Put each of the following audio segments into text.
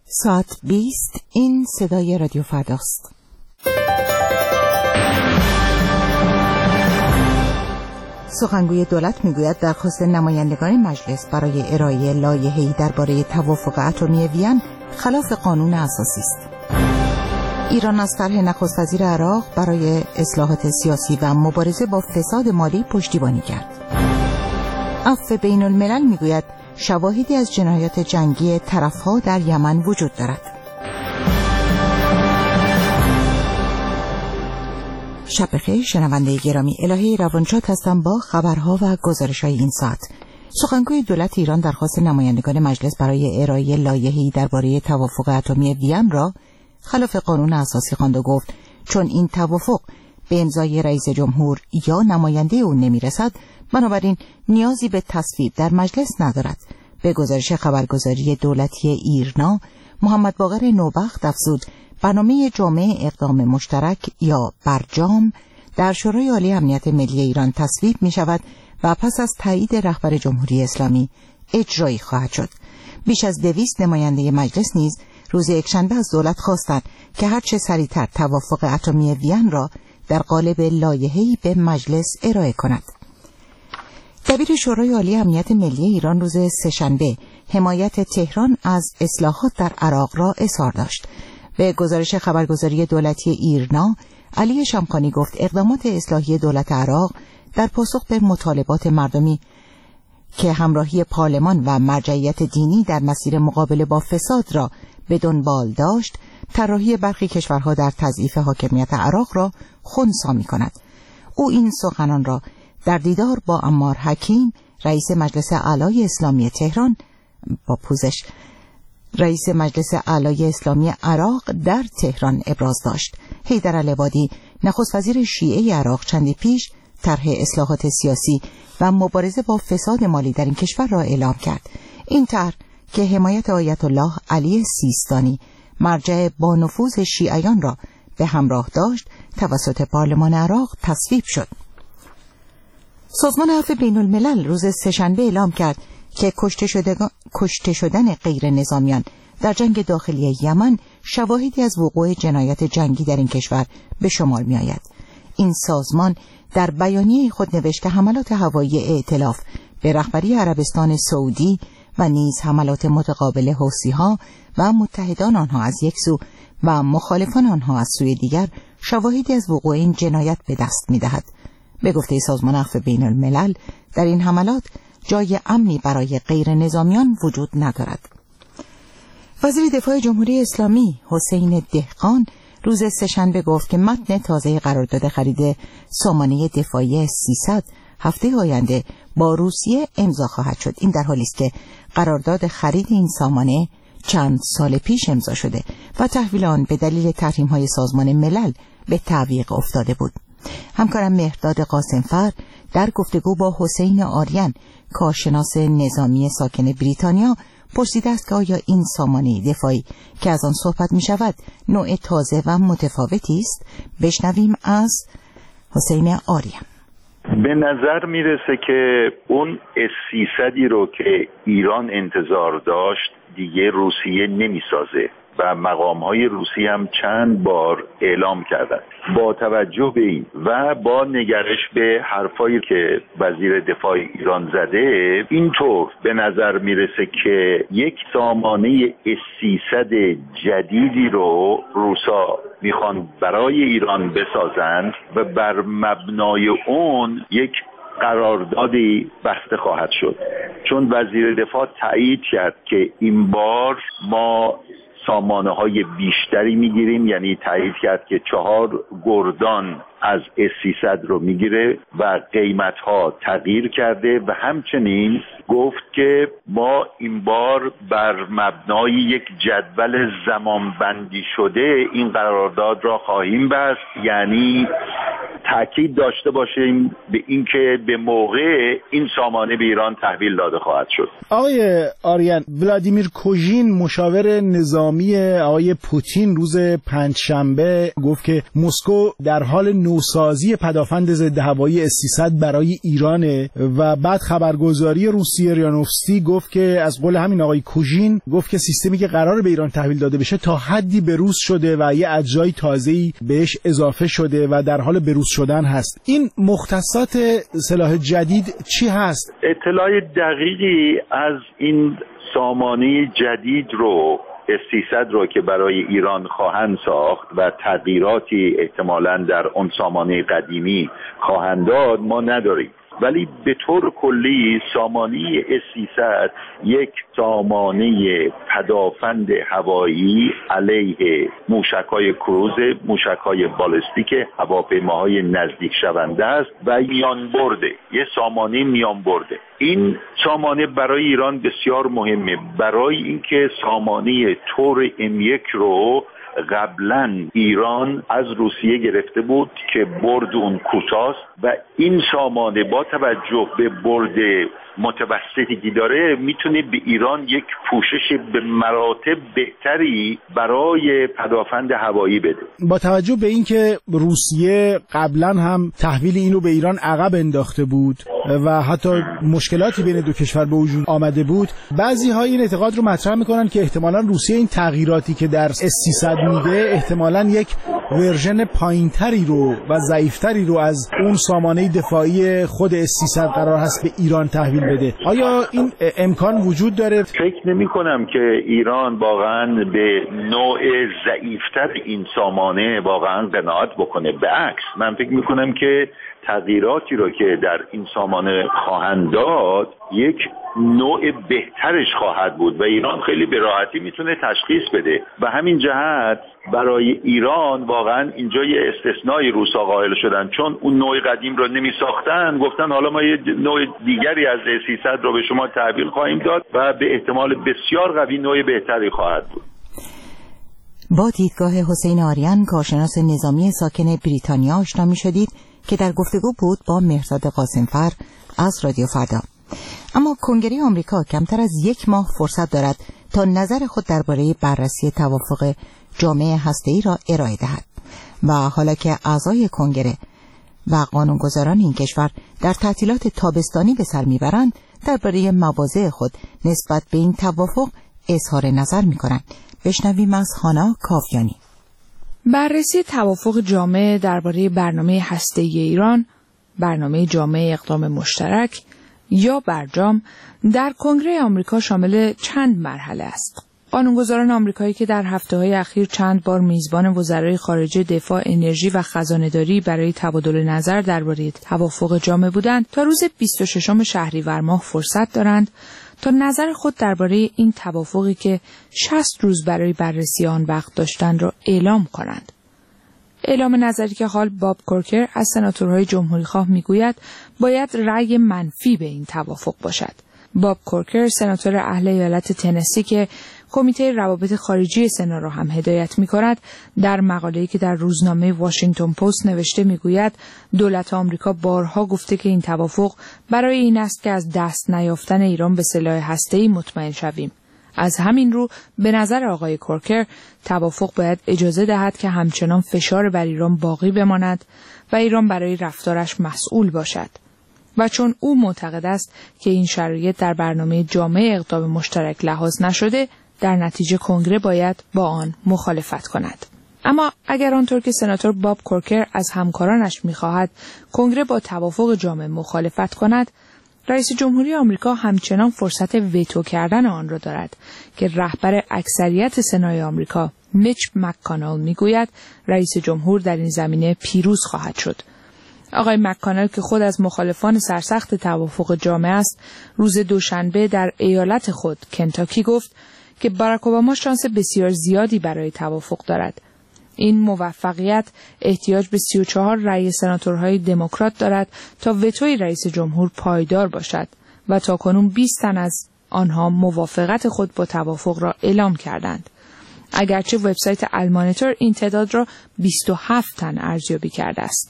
ساعت 20. این صدای رادیو فرداست. سخنگوی دولت میگوید درخواست نمایندگان مجلس برای ارائه لایحه‌ای درباره توافق اتمی وین خلاف قانون اساسی است. ایران از طرح نخست وزیر عراق برای اصلاحات سیاسی و مبارزه با فساد مالی پشتیبانی کرد. عفو بین الملل میگوید شواهدی از جنایات جنگی طرفها در یمن وجود دارد. شب بخیر شنونده گرامی، الهه روانشاد هستم با خبرها و گزارش‌های این ساعت. سخنگوی دولت ایران درخواست نمایندگان مجلس برای ارائه لایحه‌ای درباره توافق اتمی وین را خلاف قانون اساسی خواند و گفت چون این توافق به امضای رئیس جمهور یا نماینده او نمی‌رسد، بنابراین نیازی به تصویب در مجلس ندارد. به گزارش خبرگزاری دولتی ایرنا، محمد باقر نوبخت افزود برنامه جامع اقدام مشترک یا برجام در شورای عالی امنیت ملی ایران تصویب می شود و پس از تایید رهبر جمهوری اسلامی اجرایی خواهد شد. بیش از 200 نماینده مجلس نیز روز یکشنبه از دولت خواستند که هرچه سریعتر توافق اتمی وین را در قالب لایحه‌ای به مجلس ارائه کند. دبیر شورای عالی امنیت ملی ایران روز سه‌شنبه حمایت تهران از اصلاحات در عراق را اظهار داشت. به گزارش خبرگزاری دولتی ایرنا، علی شمخانی گفت اقدامات اصلاحی دولت عراق در پاسخ به مطالبات مردمی که همراهی پارلمان و مرجعیت دینی در مسیر مقابله با فساد را به دنبال داشت، طراحی برخی کشورها در تضعیف حاکمیت عراق را خنثی می‌کند. او این سخنان را در دیدار با عمار حکیم، رئیس مجلس اعلی اسلامی تهران رئیس مجلس اعلی اسلامی عراق در تهران ابراز داشت. حیدر العبادی، نخست وزیر شیعه عراق، چندی پیش طرح اصلاحات سیاسی و مبارزه با فساد مالی در این کشور را اعلام کرد. این طرح که حمایت آیت الله علی سیستانی، مرجع با نفوذ شیعیان را به همراه داشت، توسط پارلمان عراق تصویب شد. سازمان عفو بین الملل روز سه‌شنبه اعلام کرد که کشته شدن غیر نظامیان در جنگ داخلی یمن شواهدی از وقوع جنایات جنگی در این کشور به شمار می آید. این سازمان در بیانیه خود نوشت که حملات هوایی ائتلاف به رهبری عربستان سعودی و نیز حملات متقابل حوثی‌ها و متحدان آنها از یک سو و مخالفان آنها از سوی دیگر شواهدی از وقوع این جنایت به دست می دهد. به گفته سازمان عفو بین الملل، در این حملات جای امنی برای غیر نظامیان وجود ندارد. وزیر دفاع جمهوری اسلامی حسین دهقان روز سه‌شنبه گفت که متن تازه قرارداد خرید سامانه دفاعی 300 هفته آینده با روسیه امضا خواهد شد. این در حالی است که قرارداد خرید این سامانه چند سال پیش امضا شده و تحویل آن به دلیل تحریم‌های سازمان ملل به تعویق افتاده بود. همکارم مهرداد قاسمفر در گفتگو با حسین آریان، کارشناس نظامی ساکن بریتانیا، پرسیده است که آیا این سامانه دفاعی که از آن صحبت می شود نوع تازه و متفاوتی است؟ بشنویم از حسین آریان. به نظر میرسه که اون S-300 رو که ایران انتظار داشت دیگه روسیه نمیسازه و مقام‌های روسی هم چند بار اعلام کردند. با توجه به این و با نگرش به حرفایی که وزیر دفاع ایران زده، اینطور به نظر میرسه که یک سامانه S-300 جدیدی رو روسا میخوان برای ایران بسازند و بر مبنای اون یک قراردادی بسته خواهد شد. چون وزیر دفاع تایید کرد که این بار ما سامانه های بیشتری میگیریم، یعنی تایید کرد که 4 گردان از S-300 رو میگیره و قیمت ها تغییر کرده و همچنین گفت که ما این بار بر مبنای یک جدول زمانبندی شده این قرارداد را خواهیم بست، یعنی تاکید داشته باشیم به اینکه به موقع این سامانه به ایران تحویل داده خواهد شد. آقای آریان، ولادیمیر کوژین مشاور نظامی آقای پوتین روز پنجشنبه گفت که مسکو در حال نوسازی پدافند ضد هوایی اس-300 برای ایرانه و بعد خبرگزاری روسیه ریانوفسکی گفت که از قول همین آقای کوژین گفت که سیستمی که قرار به ایران تحویل داده بشه تا حدی بروز شده و یه اجزای تازه‌ای بهش اضافه شده و در حال بروز شدن هست. این مختصات سلاح جدید چی هست؟ اطلاع دقیقی از این سامانه جدید رو اس-300 رو که برای ایران خواهند ساخت و تغییراتی احتمالاً در اون سامانه قدیمی خواهند داد ما نداریم، ولی به طور کلی سامانه اس-300 یک سامانه پدافند هوایی علیه موشک‌های کروز، موشک‌های بالستیک، هواپیماهای نزدیک شونده است و میانبرده، یه سامانه میانبرده. این سامانه برای ایران بسیار مهمه، برای اینکه سامانه تور M1 رو قبلا ایران از روسیه گرفته بود که برد اون کوتاست و این سامانه با توجه به برد متوسطی که داره میتونه به ایران یک پوشش به مراتب بهتری برای پدافند هوایی بده. با توجه به اینکه روسیه قبلا هم تحویل اینو به ایران عقب انداخته بود و حتی مشکلاتی بین دو کشور به وجود آمده بود، بعضی‌ها این اعتقاد رو مطرح میکنن که احتمالاً روسیه این تغییراتی که در اس-300 میده احتمالاً یک ورژن پایینتری رو و ضعیفتری رو از اون سامانه دفاعی خود اس-300 قرار هست به ایران تحویل بده. آیا این امکان وجود داره؟ فکر نمی کنم که ایران واقعا به نوع ضعیفتر این سامانه واقعا قناعت بکنه. به عکس من فکر می کنم که تغییراتی رو که در این سامانه خواهند داد یک نوع بهترش خواهد بود و ایران خیلی به راحتی میتونه تشخیص بده و همین جهت برای ایران واقعا اینجا یه استثنایی روسا قائل شدن، چون اون نوع قدیم رو نمی ساختن، گفتن حالا ما یه نوع دیگری از اس-300 رو به شما تحویل خواهیم داد و به احتمال بسیار قوی نوع بهتری خواهد بود. با دیدگاه حسین آریان، کارشناس نظامی ساکن بریتانیا، آشنا می‌شدید که در گفتگو بود با مهرزاد قاسمفر از رادیو فردا. اما کنگره آمریکا کمتر از یک ماه فرصت دارد تا نظر خود درباره بررسی توافق جامعه هسته‌ای را ارائه دهد و حالا که اعضای کنگره و قانونگذاران این کشور در تعطیلات تابستانی به سر میبرند، درباره مواضع خود نسبت به این توافق اظهار نظر میکنند. بشنویم از هانا کاویانی. بررسی توافق جامع درباره برنامه هسته‌ای ایران، برنامه جامع اقدام مشترک یا برجام، در کنگره آمریکا شامل چند مرحله است. قانونگذاران آمریکایی که در هفته‌های اخیر چند بار میزبان وزرای خارجه، دفاع، انرژی و خزانه‌داری برای تبادل نظر درباره توافق جامع بودند، تا روز 26 شهریور ماه فرصت دارند تا نظر خود درباره این توافقی که 60 روز برای بررسی آن وقت داشتند را اعلام کنند. اعلام نظری که حال باب کورکر از سناتورهای جمهوریخواه میگوید باید رأی منفی به این توافق باشد. باب کورکر، سناتور اهل ایالت تنسی که کمیته روابط خارجی سنا را هم هدایت می‌کند، در مقاله‌ای که در روزنامه واشنگتن پست نوشته میگوید دولت آمریکا بارها گفته که این توافق برای این است که از دست نیافتن ایران به سلاح هسته‌ای مطمئن شویم. از همین رو به نظر آقای کورکر توافق باید اجازه دهد که همچنان فشار بر ایران باقی بماند و ایران برای رفتارش مسئول باشد. و چون او معتقد است که این شرایط در برنامه جامع اقدام مشترک لحاظ نشده، در نتیجه کنگره باید با آن مخالفت کند. اما اگر آنطور که سناتور باب کورکر از همکارانش می‌خواهد کنگره با توافق جامع مخالفت کند، رئیس جمهوری آمریکا همچنان فرصت ویتو کردن آن را دارد که رهبر اکثریت سنای آمریکا میچ مک‌کانل میگوید رئیس جمهور در این زمینه پیروز خواهد شد. آقای مک‌کانل که خود از مخالفان سرسخت توافق جامع است، روز دوشنبه در ایالت خود کنتاکی گفت که باراک اوباما شانس بسیار زیادی برای توافق دارد. این موفقیت احتیاج به 34 رأی سناتورهای دموکرات دارد تا وتوی رئیس جمهور پایدار باشد و تاکنون 20 تن از آنها موافقت خود با توافق را اعلام کردند. اگرچه وبسایت المانیتور این تعداد را 27 تن ارزیابی کرده است.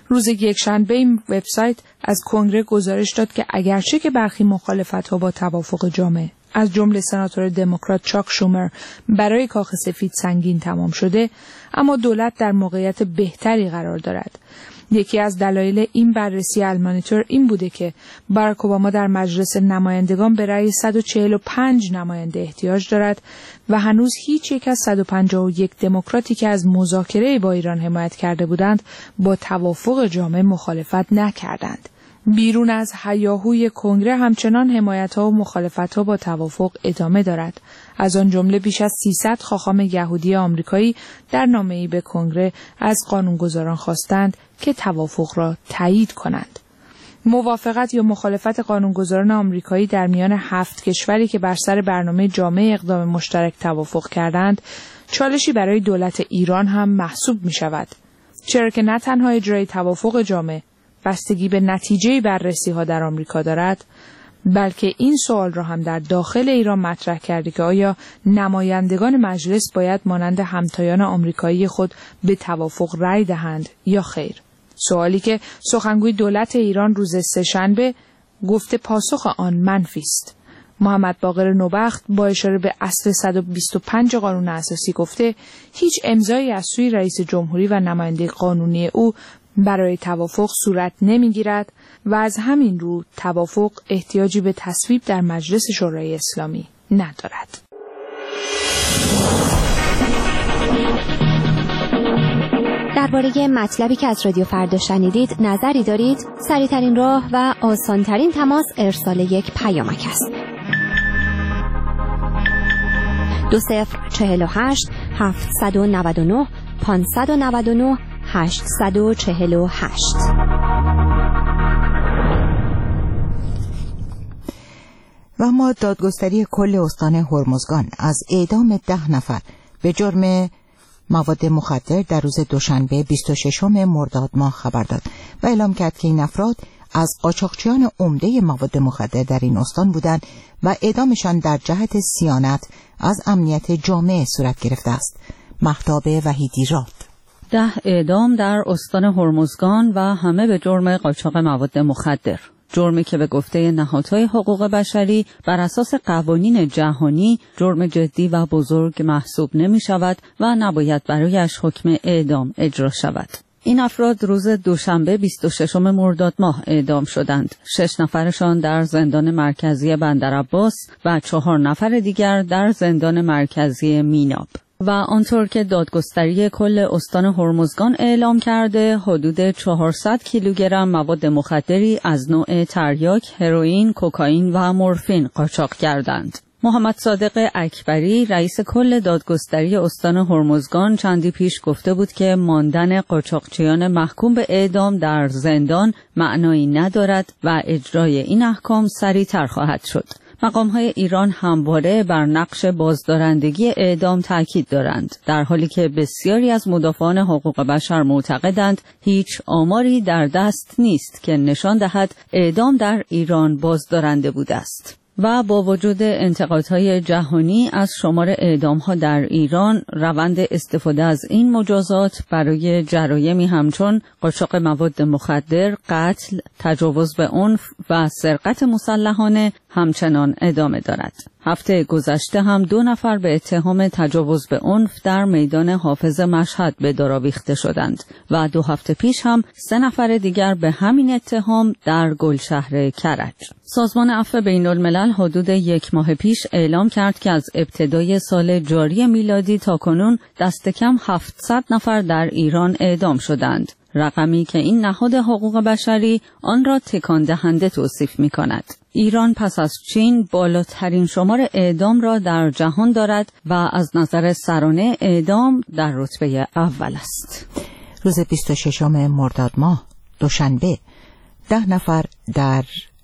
روز یکشنبه این وبسایت از کنگره گزارش داد که اگرچه که برخی مخالفت‌ها با توافق جامع از جمله سناتور دموکرات چاک شومر برای کاخ سفید سنگین تمام شده، اما دولت در موقعیت بهتری قرار دارد. یکی از دلایل این بررسی المانیتور این بوده که باراک اوباما در مجلس نمایندگان به رأی 145 نماینده احتیاج دارد و هنوز هیچ یک از 151 دموکراتی که از مذاکره با ایران حمایت کرده بودند با توافق جامع مخالفت نکردند. بیرون از هیاهوی کنگره همچنان حمایت‌ها و مخالفت‌ها با توافق ادامه دارد. از آن جمله بیش از 300 خاخام یهودی آمریکایی در نامه‌ای به کنگره از قانونگذاران خواستند که توافق را تایید کنند. موافقت یا مخالفت قانونگذاران آمریکایی در میان 7 کشوری که بر سر برنامه جامع اقدام مشترک توافق کردند، چالشی برای دولت ایران هم محسوب می‌شود. چرا که نه تنها اجرای توافق جامع بستگی به نتیجه بررسی‌ها در آمریکا دارد، بلکه این سوال را هم در داخل ایران مطرح کرده که آیا نمایندگان مجلس باید مانند همتایان آمریکایی خود به توافق رأی دهند یا خیر. سوالی که سخنگوی دولت ایران روز سه‌شنبه گفته پاسخ آن منفی است. محمد باقر نوبخت با اشاره به اصل 125 قانون اساسی گفته هیچ امضایی از سوی رئیس جمهوری و نماینده قانونی او برای توافق صورت نمیگیرد و از همین رو توافق احتیاجی به تصویب در مجلس شورای اسلامی ندارد. درباره مطلبی که از رادیو فردا شنیدید نظری دارید؟ سریع‌ترین راه و آسان‌ترین تماس ارسال یک پیامک است. 2048 799 599 848. و ما دادگستری کل استان هرمزگان از اعدام 10 نفر به جرم مواد مخدر در روز دوشنبه 26 مرداد ماه خبر داد و اعلام کرد که این افراد از قاچاقچیان عمده مواد مخدر در این استان بودند و اعدامشان در جهت صیانت از امنیت جامعه صورت گرفته است. مهتاب وحیدی راد. 10 اعدام در استان هرمزگان و همه به جرم قاچاق مواد مخدر. جرمی که به گفته نهادهای حقوق بشری بر اساس قوانین جهانی جرم جدی و بزرگ محسوب نمی شود و نباید برایش حکم اعدام اجرا شود. این افراد روز دوشنبه 26 مرداد ماه اعدام شدند. 6 نفرشان در زندان مرکزی بندرعباس و 4 نفر دیگر در زندان مرکزی میناب. و آنطور که دادگستری کل استان هرمزگان اعلام کرده، حدود 400 کیلوگرم مواد مخدری از نوع تریاک، هروئین، کوکائین و مورفین قاچاق کردند. محمد صادق اکبری رئیس کل دادگستری استان هرمزگان چندی پیش گفته بود که ماندن قاچاقچیان محکوم به اعدام در زندان معنایی ندارد و اجرای این احکام سریعتر خواهد شد. مقام‌های ایران همواره بر نقش بازدارندگی اعدام تاکید دارند، در حالی که بسیاری از مدافعان حقوق بشر معتقدند هیچ آماری در دست نیست که نشان دهد اعدام در ایران بازدارنده بوده است. و با وجود انتقادهای جهانی از شمار اعدام‌ها در ایران، روند استفاده از این مجازات برای جرایمی همچون قاچاق مواد مخدر، قتل، تجاوز به عنف و سرقت مسلحانه همچنان ادامه دارد. هفته گذشته هم 2 نفر به اتهام تجاوز به عنف در میدان حافظ مشهد به دار آویخته شدند و 2 هفته پیش هم 3 نفر دیگر به همین اتهام در گلشهر کرج. سازمان عفو بین‌الملل حدود 1 ماه پیش اعلام کرد که از ابتدای سال جاری میلادی تا کنون دست کم 700 نفر در ایران اعدام شدند، رقمی که این نهاد حقوق بشری آن را تکان دهنده توصیف می‌کند. ایران پس از چین بالاترین شمار اعدام را در جهان دارد و از نظر سرانه اعدام در رتبه اول است. روز 26 مرداد ماه دوشنبه 10 نفر در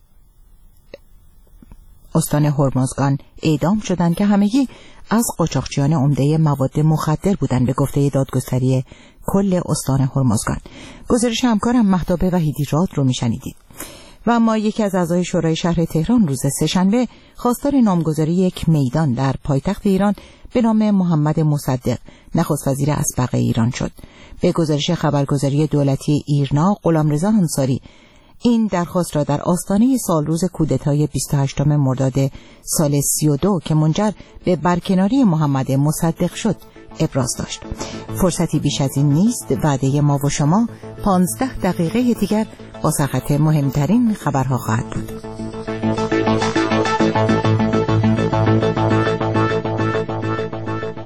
استان هرمزگان اعدام شدند که همگی از قاچاقچیان عمده مواد مخدر بودند، به گفته دادگستری کل استان هرمزگان. گزارش همکارم مهتاب وحیدی راد رو میشنیدید. و اما یکی از اعضای شورای شهر تهران روز سه‌شنبه خواستار نامگذاری یک میدان در پایتخت ایران به نام محمد مصدق نخست وزیر اسبق ایران شد. به گزارش خبرگزاری دولتی ایرنا، غلامرضا انصاری این درخواست را در آستانه سالروز کودتای 28 مرداد سال 32 که منجر به برکناری محمد مصدق شد ابراز داشت. فرصتی بیش از این نیست. وعده ما و شما 15 دقیقه دیگر با سرخط مهمترین خبرها خواهد بود.